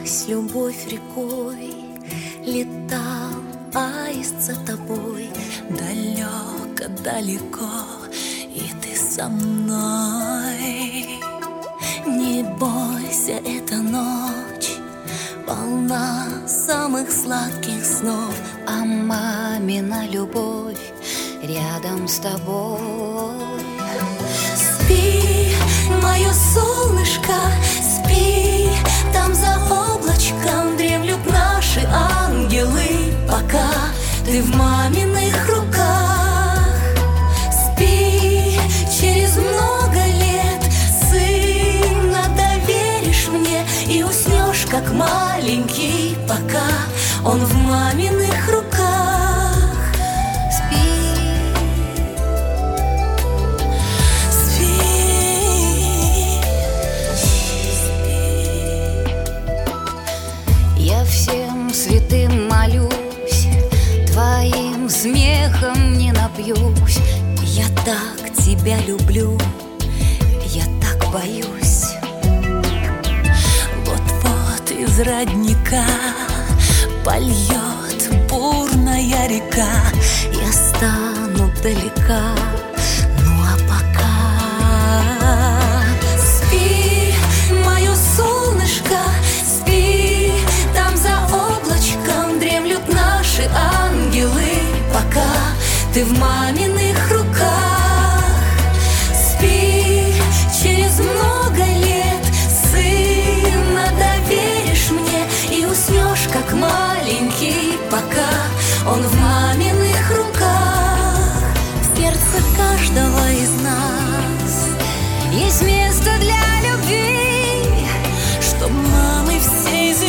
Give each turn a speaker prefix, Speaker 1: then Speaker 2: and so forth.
Speaker 1: Лилась любовь рекой, летал аист за тобой. Далеко-далеко, и ты со мной. Не бойся, эта ночь полна самых сладких снов, а мамина любовь рядом с тобой. Спи, мое солнышко, спи, там за облачком дремлют наши ангелы, пока ты в маминых руках. Спи, через много лет сына доверишь мне и уснешь, как маленький, пока он в маминых руках. Спи, спи, спи. Я всем святым молюсь, твоим смехом не напьюсь. Я так тебя люблю, я так боюсь. Вот-вот из родника польет бурная река. Я стану далека, ну а пока спи, мое солнышко, спи, там за облачком дремлют наши ангелы, пока ты в маминых руках. Спи, через много лет сына доверишь мне и уснешь, как маленький, пока он в маминых руках. В сердце каждого из нас есть место для любви, чтоб мамы всей земли